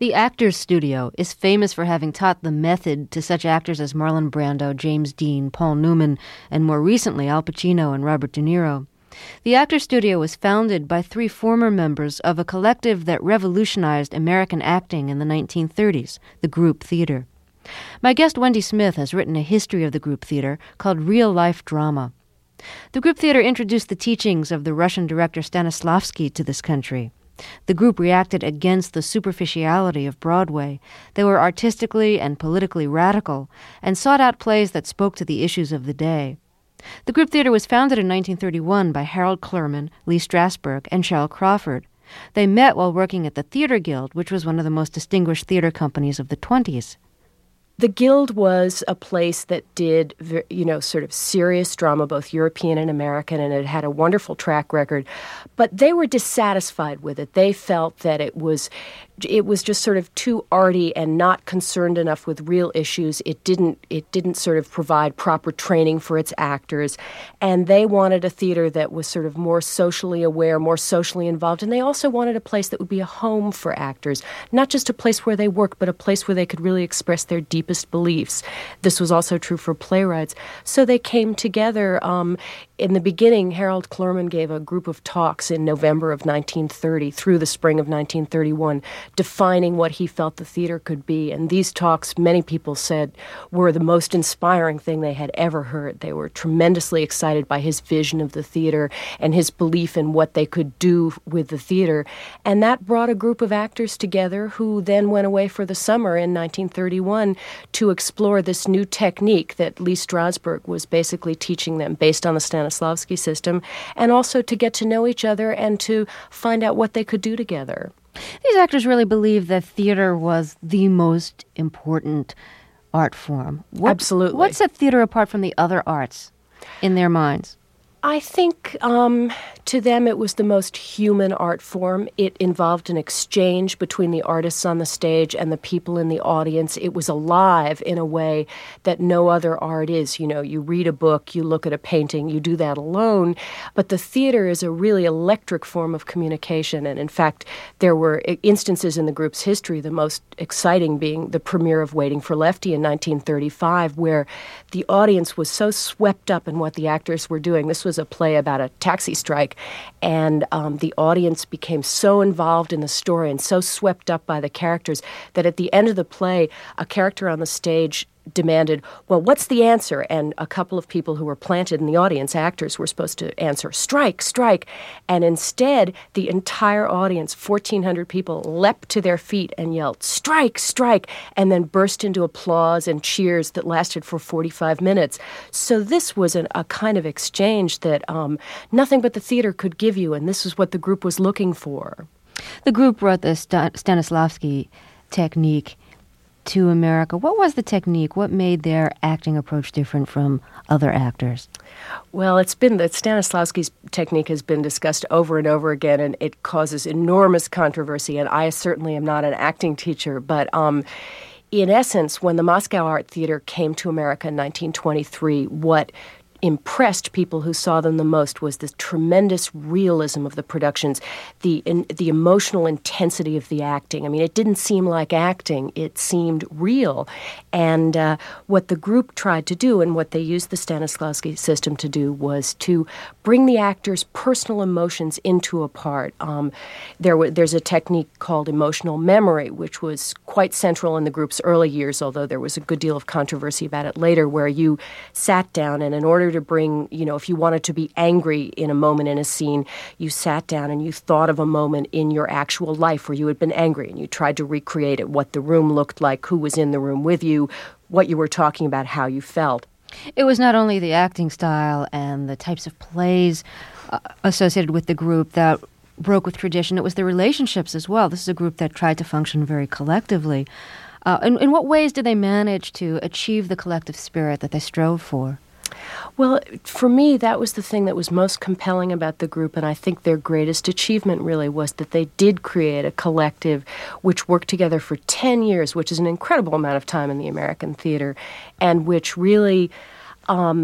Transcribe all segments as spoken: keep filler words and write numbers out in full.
The Actors Studio is famous for having taught the method to such actors as Marlon Brando, James Dean, Paul Newman, and more recently Al Pacino and Robert De Niro. The Actors Studio was founded by three former members of a collective that revolutionized American acting in the nineteen thirties, the Group Theater. My guest Wendy Smith has written a history of the Group Theater called Real-Life Drama. The Group Theater introduced the teachings of the Russian director Stanislavski to this country. The group reacted against the superficiality of Broadway. They were artistically and politically radical and sought out plays that spoke to the issues of the day. The Group Theater was founded in nineteen thirty-one by Harold Clurman, Lee Strasberg, and Cheryl Crawford. They met while working at the Theater Guild, which was one of the most distinguished theater companies of the twenties. The Guild was a place that did, you know, sort of serious drama, both European and American, and it had a wonderful track record. But they were dissatisfied with it. They felt that it was it was just sort of too arty and not concerned enough with real issues. It didn't it didn't sort of provide proper training for its actors. And they wanted a theater that was sort of more socially aware, more socially involved. And they also wanted a place that would be a home for actors, not just a place where they worked, but a place where they could really express their deepest beliefs. This was also true for playwrights. So they came together. Um, in the beginning, Harold Clurman gave a group of talks in November of nineteen thirty through the spring of nineteen thirty-one, defining what he felt the theater could be. And these talks, many people said, were the most inspiring thing they had ever heard. They were tremendously excited by his vision of the theater and his belief in what they could do with the theater. And that brought a group of actors together who then went away for the summer in nineteen thirty-one to explore this new technique that Lee Strasberg was basically teaching them based on the Stanislavski system, and also to get to know each other and to find out what they could do together. These actors really believed that theater was the most important art form. What, Absolutely. What set theater apart from the other arts in their minds? I think um, to them it was the most human art form. It involved an exchange between the artists on the stage and the people in the audience. It was alive in a way that no other art is. You know, you read a book, you look at a painting, you do that alone. But the theater is a really electric form of communication. And in fact, there were instances in the group's history, the most exciting being the premiere of Waiting for Lefty in nineteen thirty-five, where the audience was so swept up in what the actors were doing. This was a play about a taxi strike, and um, the audience became so involved in the story and so swept up by the characters that at the end of the play, a character on the stage demanded, well, what's the answer? And a couple of people who were planted in the audience, actors, were supposed to answer, strike, strike. And instead, the entire audience, fourteen hundred people, leapt to their feet and yelled, strike, strike, and then burst into applause and cheers that lasted for forty-five minutes. So this was an, a kind of exchange that um, nothing but the theater could give you, and this is what the group was looking for. The group brought the St- Stanislavski technique to America. What was the technique? What made their acting approach different from other actors? Well, it's been that Stanislavski's technique has been discussed over and over again, and it causes enormous controversy. And I certainly am not an acting teacher, but um, in essence, when the Moscow Art Theater came to America in nineteen twenty-three, what impressed people who saw them the most was the tremendous realism of the productions, the in, the emotional intensity of the acting. I mean, it didn't seem like acting. It seemed real. And uh, what the group tried to do, and what they used the Stanislavski system to do, was to bring the actors' personal emotions into a part. Um, there w- there's a technique called emotional memory, which was quite central in the group's early years, although there was a good deal of controversy about it later, where you sat down and in order to bring, you know, if you wanted to be angry in a moment in a scene, you sat down and you thought of a moment in your actual life where you had been angry and you tried to recreate it, what the room looked like, who was in the room with you, what you were talking about, how you felt. It was not only the acting style and the types of plays uh, associated with the group that broke with tradition, it was the relationships as well. This is a group that tried to function very collectively. Uh, in, in what ways did they manage to achieve the collective spirit that they strove for? Well, for me, that was the thing that was most compelling about the group, and I think their greatest achievement really was that they did create a collective which worked together for ten years, which is an incredible amount of time in the American theater, and which really um,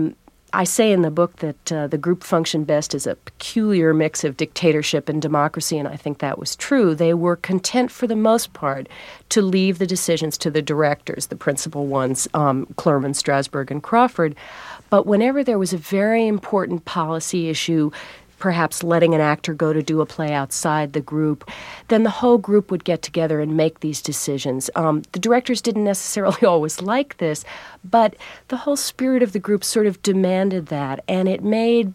I say in the book that uh, the group functioned best as a peculiar mix of dictatorship and democracy, and I think that was true. They were content, for the most part, to leave the decisions to the directors, the principal ones, um, Clurman, Strasberg, and Crawford. But whenever there was a very important policy issue, perhaps letting an actor go to do a play outside the group, then the whole group would get together and make these decisions. Um, the directors didn't necessarily always like this, but the whole spirit of the group sort of demanded that, and it made...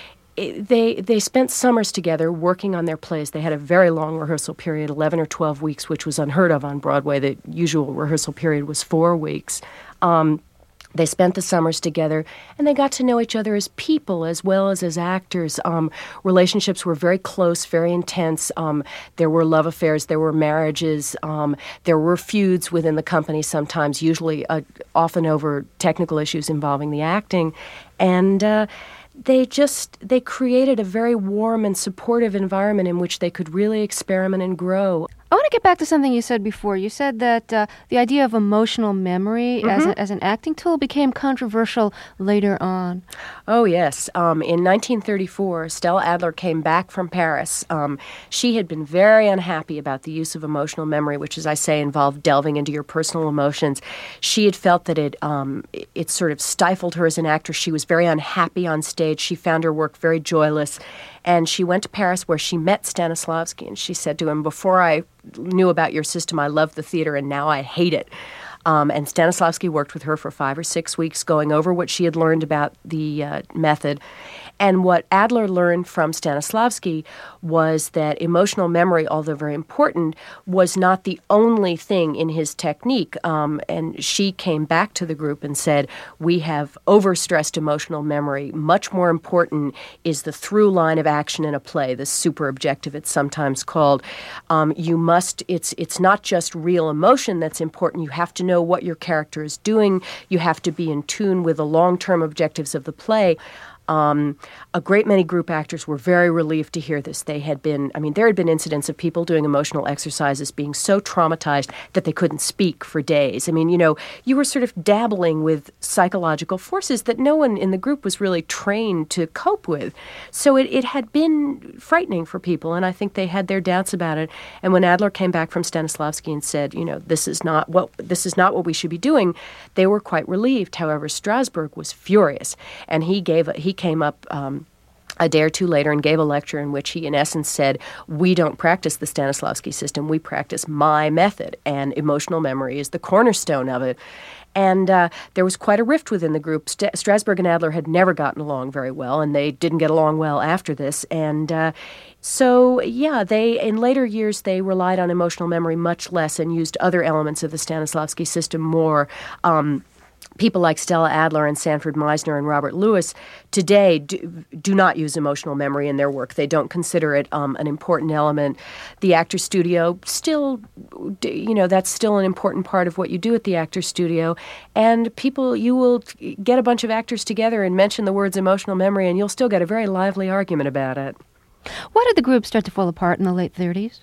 It, they they spent summers together working on their plays. They had a very long rehearsal period, eleven or twelve weeks, which was unheard of on Broadway. The usual rehearsal period was four weeks. Um, They spent the summers together, and they got to know each other as people as well as as actors. Um, relationships were very close, very intense. Um, there were love affairs, there were marriages, um, there were feuds within the company sometimes, usually uh, often over technical issues involving the acting. And uh, they just, they created a very warm and supportive environment in which they could really experiment and grow. I want to get back to something you said before. You said that uh, the idea of emotional memory mm-hmm. as, a, as an acting tool became controversial later on. Oh, yes. Um, in nineteen thirty-four, Stella Adler came back from Paris. Um, she had been very unhappy about the use of emotional memory, which, as I say, involved delving into your personal emotions. She had felt that it, um, it, it sort of stifled her as an actress. She was very unhappy on stage. She found her work very joyless. And she went to Paris, where she met Stanislavski, and she said to him, "Before I knew about your system, I loved the theater, and now I hate it." Um, and Stanislavski worked with her for five or six weeks, going over what she had learned about the uh, method. And what Adler learned from Stanislavski was that emotional memory, although very important, was not the only thing in his technique. Um, and she came back to the group and said, "We have overstressed emotional memory. Much more important is the through line of action in a play, the super objective it's sometimes called. Um, you must, it's, it's not just real emotion that's important. You have to know what your character is doing. You have to be in tune with the long-term objectives of the play." Um, a great many group actors were very relieved to hear this. They had been, I mean, there had been incidents of people doing emotional exercises being so traumatized that they couldn't speak for days. I mean, you know, you were sort of dabbling with psychological forces that no one in the group was really trained to cope with. So it, it had been frightening for people, and I think they had their doubts about it. And when Adler came back from Stanislavski and said, you know, this is not what this is not what we should be doing, they were quite relieved. However, Strasberg was furious, and he gave a, he came up um, a day or two later and gave a lecture in which he, in essence, said, "We don't practice the Stanislavski system. We practice my method, and emotional memory is the cornerstone of it." And uh, there was quite a rift within the group. St- Strasberg and Adler had never gotten along very well, and they didn't get along well after this. And uh, so, yeah, they in later years, they relied on emotional memory much less and used other elements of the Stanislavski system more. Um, People like Stella Adler and Sanford Meisner and Robert Lewis today do, do not use emotional memory in their work. They don't consider it um, an important element. The Actors Studio still, you know, that's still an important part of what you do at the Actors Studio. And people, you will get a bunch of actors together and mention the words emotional memory, and you'll still get a very lively argument about it. Why did the group start to fall apart in the late thirties?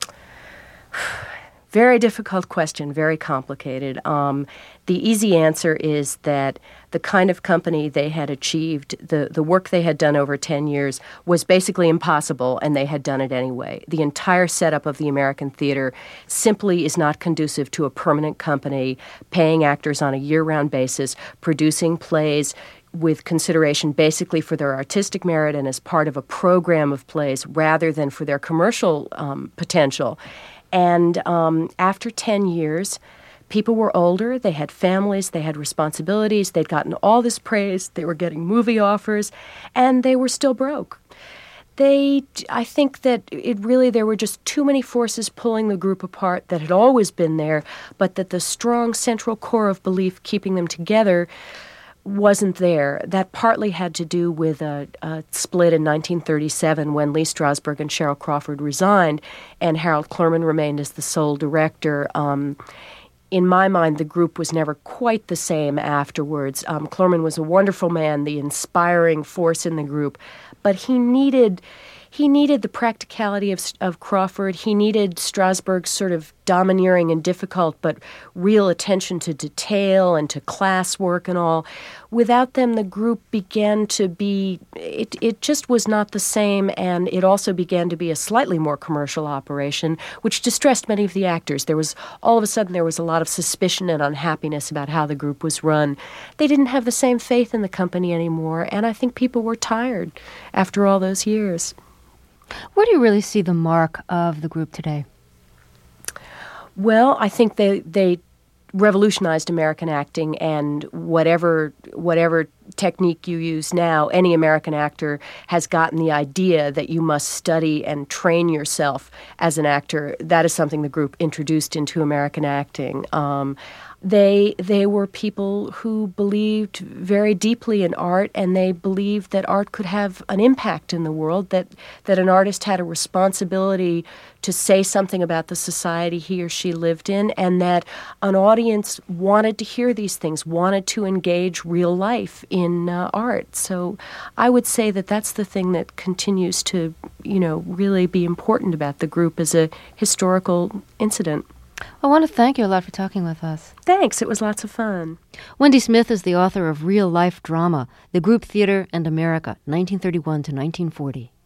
Very difficult question, very complicated. Um, the easy answer is that the kind of company they had achieved, the, the work they had done over ten years, was basically impossible, and they had done it anyway. The entire setup of the American theater simply is not conducive to a permanent company, paying actors on a year-round basis, producing plays with consideration basically for their artistic merit and as part of a program of plays rather than for their commercial um, potential. And um, after ten years, people were older, they had families, they had responsibilities, they'd gotten all this praise, they were getting movie offers, and they were still broke. They, I think that it really, there were just too many forces pulling the group apart that had always been there, but that the strong central core of belief keeping them together wasn't there. That partly had to do with a, a split in nineteen thirty-seven when Lee Strasberg and Cheryl Crawford resigned and Harold Clurman remained as the sole director. Um, in my mind, the group was never quite the same afterwards. Um, Clurman was a wonderful man, the inspiring force in the group, but he needed... He needed the practicality of, of Crawford. He needed Strasberg's sort of domineering and difficult, but real attention to detail and to classwork and all. Without them, the group began to be, it, it just was not the same, and it also began to be a slightly more commercial operation, which distressed many of the actors. There was, all of a sudden, there was a lot of suspicion and unhappiness about how the group was run. They didn't have the same faith in the company anymore, and I think people were tired after all those years. Where do you really see the mark of the group today? Well, I think they they revolutionized American acting, and whatever whatever technique you use now, any American actor has gotten the idea that you must study and train yourself as an actor. That is something the group introduced into American acting. Um, They they were people who believed very deeply in art, and they believed that art could have an impact in the world, that, that an artist had a responsibility to say something about the society he or she lived in, and that an audience wanted to hear these things, wanted to engage real life in uh, art. So I would say that that's the thing that continues to, you know, really be important about the group as a historical incident. I want to thank you a lot for talking with us. Thanks. It was lots of fun. Wendy Smith is the author of Real Life Drama, The Group Theater and America, nineteen thirty-one to nineteen forty.